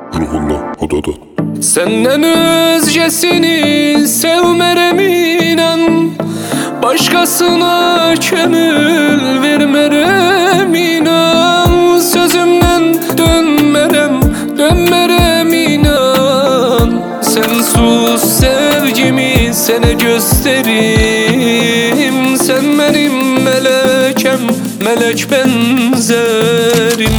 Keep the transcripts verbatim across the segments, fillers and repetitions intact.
ruhunla odada. Senden özcesini sevmerem inan, başkasına kömül vermerem inan. Sözümden dönmerem, dönmerem inan. Sen sus sevgimi sana gösterim. Sen benim melekem, melek benzerim.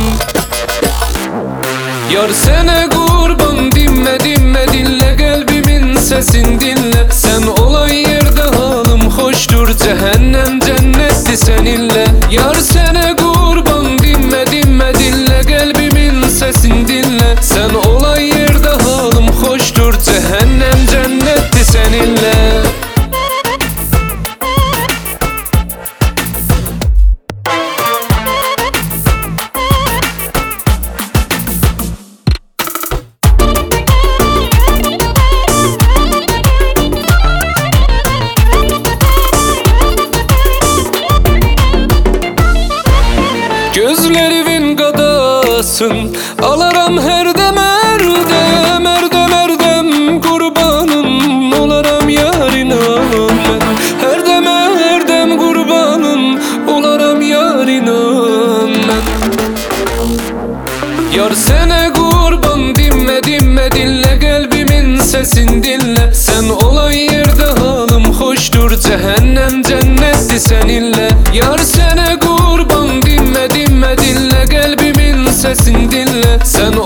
Yar sana kurban, dinme dinme dinle, kalbimin sesin dinle. Sen olan yerde halim hoştur, cehennem cennetti seninle. Yar sana kurban, dinme dinme dinle, kalbimin sesin dinle. Sen olan yerde halim hoştur, cehennem cennetti seninle. Gözlerimin qadasın, alaram her dem erdem, erdem erdem kurbanın olaram yarına mən. Her dem erdem kurbanın olaram yarına mən. Yar sana kurban, dinme dinme dinle, kalbimin sesin dinle. Sen olan yerde halim hoştur, cehennem cennetti seninle. Yar sana kurban, dinme dinme dinle, kalbimin sesin dinle. Sen